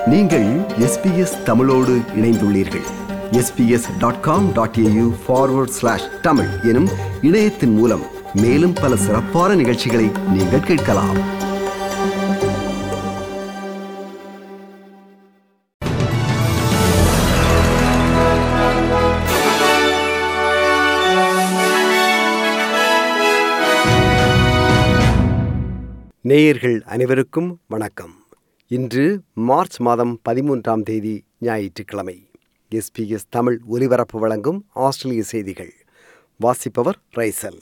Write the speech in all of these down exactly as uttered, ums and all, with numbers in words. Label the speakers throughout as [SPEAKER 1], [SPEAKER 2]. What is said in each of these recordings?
[SPEAKER 1] நீங்கள் S B S தமிழோடு இணைந்துள்ளீர்கள். S B S dot com dot A U forward slash Tamil எனும் இணையத்தின் மூலம் மேலும் பல சிறப்பான நிகழ்ச்சிகளை நீங்கள் கேட்கலாம். நேயர்கள் அனைவருக்கும் வணக்கம். இன்று மார்ச் மாதம் பதிமூன்றாம் தேதி ஞாயிற்றுக்கிழமை. எஸ் பி எஸ் தமிழ் ஒலிபரப்பு வழங்கும் ஆஸ்திரேலிய செய்திகள். வாசிப்பவர் ரைசல்.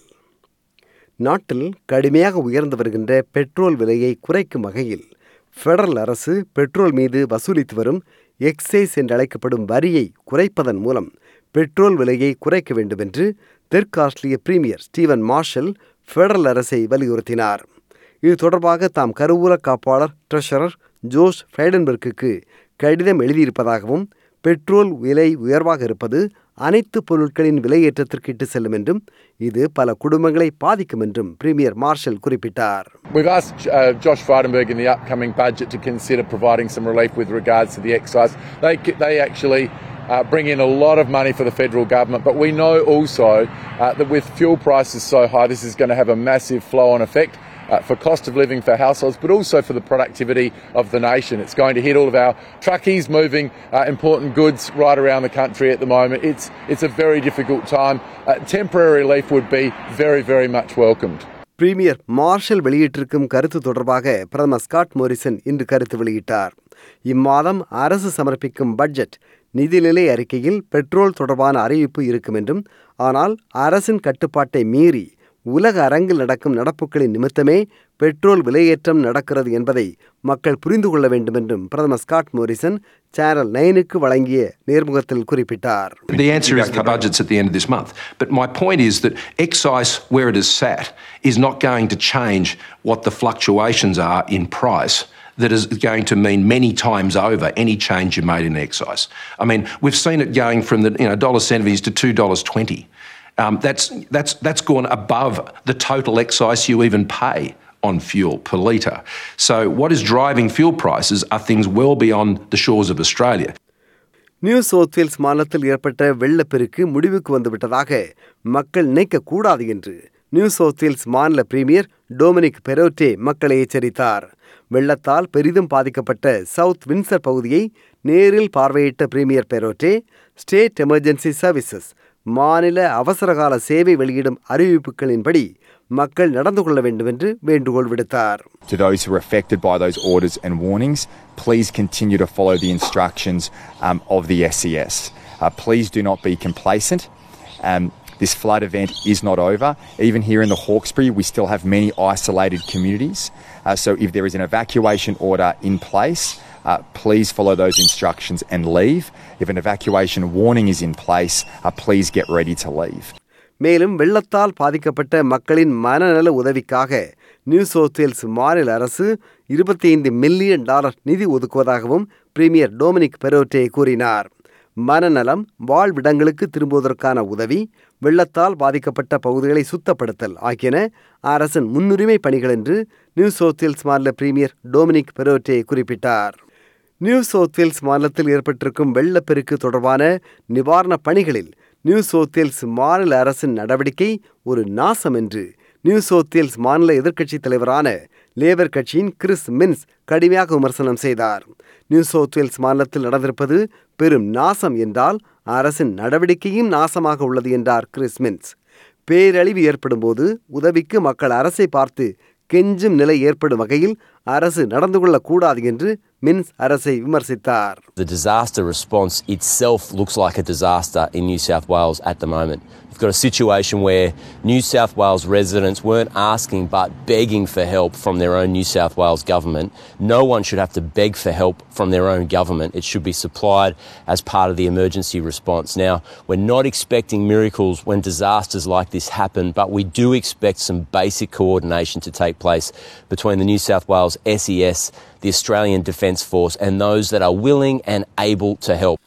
[SPEAKER 1] நாட்டில் கடுமையாக உயர்ந்து வருகின்ற பெட்ரோல் விலையை குறைக்கும் வகையில் ஃபெடரல் அரசு பெட்ரோல் மீது வசூலித்து வரும் எக்ஸைஸ் என்றழைக்கப்படும் வரியை குறைப்பதன் மூலம் பெட்ரோல் விலையை குறைக்க வேண்டும் என்று தெற்கு Australia premier Steven Marshall federal அரசை வலியுறுத்தினார். இது தொடர்பாக தாம் கருவூல காப்பாளர் ட்ரெஷரர் ஜோஷ் ஃபைடன்பர்க்கு கடிதம் எழுதியிருப்பதாகவும், பெட்ரோல் விலை உயர்வாக இருப்பது அனைத்து பொருட்களின் விலையேற்றத்திற்கு இட்டு செல்லும் என்றும் இது பல குடும்பங்களை பாதிக்கும் என்றும் பிரீமியர் மார்ஷல் குறிப்பிட்டார்.
[SPEAKER 2] We've asked uh, Josh Frydenberg in the upcoming budget to consider providing some relief with regards to the excise. They they actually uh, bring in a lot of money for the federal government, but we know also uh, that with fuel prices so high, this is going to have a massive flow-on effect. Uh, for cost of living for households, but also for the productivity of the nation. It's going to hit all of our truckies moving uh, important goods right around the country at the moment. It's it's a very difficult time. Uh, temporary relief would be very, very much welcomed.
[SPEAKER 1] Premier Marshall வெளியிட்டிருக்கும் கருத்து தொடர்பாக பிரதமர் Scott Morrison இன்று கருத்து வெளியிட்டார். இம்மாதம் அரசு சமர்ப்பிக்கும் பட்ஜெட் நிதிநிலை அறிக்கையில் பெட்ரோல் தொடர்பான அறிவிப்பு இருக்கும் என்றும், ஆனால் அரசின் கட்டுப்பாட்டை மீறி உலக அரங்கில் நடக்கும் நடப்புகளின் நிமித்தமே பெட்ரோல் விலையேற்றம் நடக்கிறது என்பதை மக்கள் புரிந்து கொள்ள வேண்டும் என்றும் பிரதமர் ஸ்காட் மோரிசன் சேனல் நைனுக்கு வழங்கிய நேர்முகத்தில் குறிப்பிட்டார்.
[SPEAKER 3] The answer is the budget's at the end of this month. But my point is that excise, where it is sat, is not going to change what the fluctuations are in price. That is going to mean many times over any change you made in excise. I mean, we've seen it going from the you know one dollar seventy to two dollars twenty. Um, that's that's that's gone above the total excise you even pay on fuel per litre. So what is driving fuel prices are things well beyond the shores of Australia.
[SPEAKER 1] New South Wales மாநிலத்தில் ஏற்பட்ட வெள்ளப்பெருக்கு முடிவுக்கு வந்துவிட்டதாக மக்கள் நினைக்கக்கூடாது என்று New South Wales மாநில premier Dominic Perrottet மக்களை எச்சரித்தார். வெள்ளத்தால் பெரிதும் பாதிக்கப்பட்ட சவுத் வின்சர் பகுதியை நேரில் பார்வையிட்ட premier Perrottet state emergency services மாநில அவசரகால சேவை வெளியிடும் அறிவிப்புகளின்படி மக்கள் நடந்து கொள்ள வேண்டும் என்று வேண்டுகோள் விடுத்தார்.
[SPEAKER 4] To those who are affected by those orders and warnings, please continue to follow the instructions um, of the S E S. Uh, please do not be complacent. Um, this flood event is not over. Even here in the Hawkesbury, we still have many isolated communities. Uh, so if there is an evacuation order in place, Uh, please follow those instructions and leave. If an evacuation warning is in place, uh, please get ready to leave.
[SPEAKER 1] மேலும் வெள்ளத்தால் பாதிக்கப்பட்ட மக்களின் மனநல உதவிக்காக new South Wales மாநில அரசு இருபத்தி ஐந்து மில்லியன் டாலர் நிதி ஒதுக்குவதாகவும் பிரீமியர் டொமினிக் பெரோட்டே கூறினார். மனநலம், வாழ்விடங்களுக்கு திரும்புவதற்கான உதவி, வெள்ளத்தால் பாதிக்கப்பட்ட பகுதிகளை சுத்தப்படுத்தல் ஆகியன அரசின் முன்னுரிமை பணிகள் என்று நியூ சவுத் வேல்ஸ் மாநில பிரீமியர் டொமினிக் பெரோட்டே குறிப்பிட்டார். நியூ சவுத் வேல்ஸ் மாநிலத்தில் ஏற்பட்டிருக்கும் வெள்ளப்பெருக்கு தொடர்பான நிவாரணப் பணிகளில் நியூ சவுத் வேல்ஸ் மாநில அரசின் நடவடிக்கை ஒரு நாசம் என்று நியூ சவுத் வேல்ஸ் மாநில எதிர்க்கட்சித் தலைவரான லேபர் கட்சியின் கிறிஸ் மின்ஸ் கடுமையாக விமர்சனம் செய்தார். நியூ சவுத் வேல்ஸ் மாநிலத்தில் நடந்திருப்பது பெரும் நாசம் என்றால் அரசின் நடவடிக்கையும் நாசமாக உள்ளது என்றார் கிறிஸ் மின்ஸ். பேரழிவு ஏற்படும் போது உதவிக்கு மக்கள் அரசை பார்த்து கெஞ்சும் நிலை ஏற்படும் வகையில் அரசு நடந்து கொள்ளக்கூடாது என்று மின்ஸ் அரசை விமர்சித்தார்.
[SPEAKER 5] The disaster response itself looks like a disaster in New South Wales at the moment. We've got a situation where New South Wales residents weren't asking but begging for help from their own New South Wales government. No one should have to beg for help from their own government. It should be supplied as part of the emergency response. Now, we're not expecting miracles when disasters like this happen, but we do expect some basic coordination to take place between the New South Wales S E S, the Australian Defence Force and those that are willing and able to help.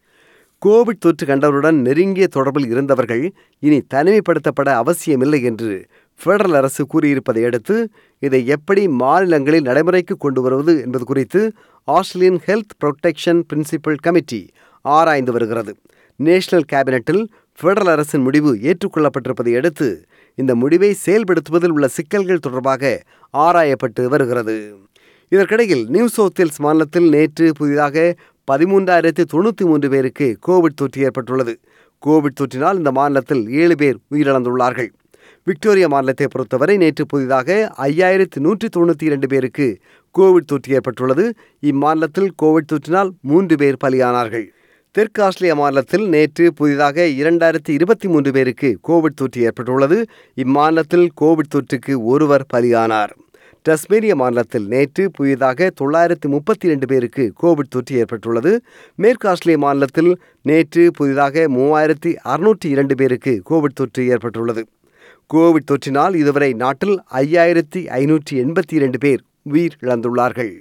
[SPEAKER 1] Covid தொற்று கண்டவருடன் நெருங்கிய தொடர்பில் இருந்தவர்கள் இனி தனிமைப்படுத்தப்பட அவசியமில்லை என்று federal அரசு கூறியிருப்பதை அடுத்து இதை எப்படி மாநிலங்களில் நடைமுறைக்கு கொண்டு வருவது என்பது குறித்து Australian health protection principal committee ஆராய்ந்து வருகிறது. நேஷனல் கேபினட்டில் பெடரல் அரசின் முடிவு ஏற்றுக்கொள்ளப்பட்டிருப்பதை அடுத்து இந்த முடிவை செயல்படுத்துவதில் உள்ள சிக்கல்கள் தொடர்பாக ஆராயப்பட்டு வருகிறது. இதற்கிடையில் நியூ சவுத் வேல்ஸ் மாநிலத்தில் நேற்று புதிதாக பதிமூன்றாயிரத்தி தொண்ணூற்றி மூன்று பேருக்கு கோவிட் தொற்று ஏற்பட்டுள்ளது. கோவிட் தொற்றினால் இந்த மாநிலத்தில் ஏழு பேர் உயிரிழந்துள்ளார்கள். விக்டோரியா மாநிலத்தை பொறுத்தவரை நேற்று புதிதாக ஐயாயிரத்தி நூற்றி தொண்ணூற்றி இரண்டு பேருக்கு கோவிட் தொற்று ஏற்பட்டுள்ளது. இம்மாநிலத்தில் கோவிட் தொற்றினால் மூன்று பேர் பலியானார்கள். தெற்கு ஆஸ்திரேலியா மாநிலத்தில் நேற்று புதிதாக இரண்டாயிரத்தி இருபத்தி மூன்று பேருக்கு கோவிட் தொற்று ஏற்பட்டுள்ளது. இம்மாநிலத்தில் கோவிட் தொற்றுக்கு ஒருவர் பலியானார். டஸ்மேனியா மாநிலத்தில் நேற்று புதிதாக தொள்ளாயிரத்தி முப்பத்தி இரண்டு பேருக்கு கோவிட் தொற்று ஏற்பட்டுள்ளது. மேற்கு ஆஸ்திரேலியா மாநிலத்தில் நேற்று புதிதாக மூவாயிரத்தி அறுநூற்றி இரண்டு பேருக்கு கோவிட் தொற்று ஏற்பட்டுள்ளது. கோவிட் தொற்றினால் இதுவரை நாட்டில் ஐயாயிரத்தி ஐநூற்றி எண்பத்தி இரண்டு பேர் உயிர் இழந்துள்ளார்கள்.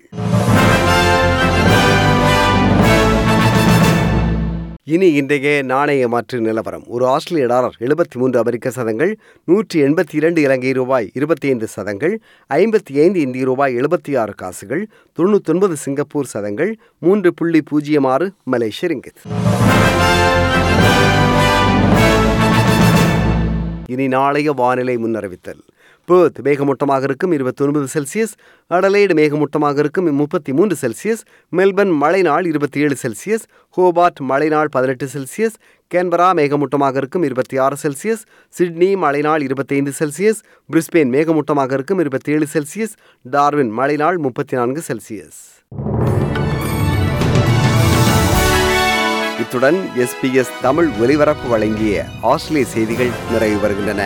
[SPEAKER 1] இனி இன்றைய நாணய மாற்று நிலவரம். ஒரு ஆஸ்திரேலிய டாலர் எழுபத்தி மூன்று அமெரிக்க சதங்கள், நூற்றி எண்பத்தி இரண்டு இலங்கை ரூபாய் இருபத்தி ஐந்து சதங்கள், ஐம்பத்தி ஐந்து இந்திய ரூபாய் எழுபத்தி ஆறு காசுகள், தொண்ணூற்றி ஒன்பது சிங்கப்பூர் சதங்கள், மூன்று புள்ளி பூஜ்ஜியம் ஆறு மலேசிய ரிங்கித். இனி நாளைய வானிலை முன்னறிவித்தல். பெர்த் மேகமூட்டமாக இருக்கும் இருபத்தி ஒன்பது செல்சியஸ், அடலைடு மேகமூட்டமாக இருக்கும் முப்பத்தி மூன்று செல்சியஸ், மெல்பர்ன் மழை நாள் இருபத்தி ஏழு செல்சியஸ், ஹோபார்ட் மழை நாள் பதினெட்டு செல்சியஸ், கேன்பரா மேகமூட்டமாக இருக்கும் இருபத்தி ஆறு செல்சியஸ், சிட்னி மழை நாள் இருபத்தி ஐந்து செல்சியஸ், பிரிஸ்பேன் மேகமூட்டமாக இருக்கும் இருபத்தி ஏழு செல்சியஸ், டார்வின் மழை நாள் முப்பத்தி நான்கு செல்சியஸ். இத்துடன் எஸ்பிஎஸ் தமிழ் ஒலிபரப்பு வழங்கிய ஆஸ்திரேலிய செய்திகள் நிறைவு வருகின்றன.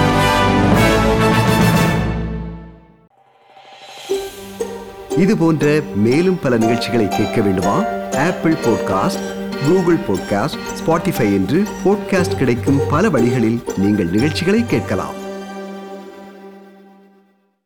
[SPEAKER 1] இது போன்ற மேலும் பல நிகழ்ச்சிகளை கேட்க வேண்டுமா? Apple podcast, Google podcast, Spotify என்று பாட்காஸ்ட் கிடைக்கும் பல வழிகளில் நீங்கள் நிகழ்ச்சிகளை கேட்கலாம்.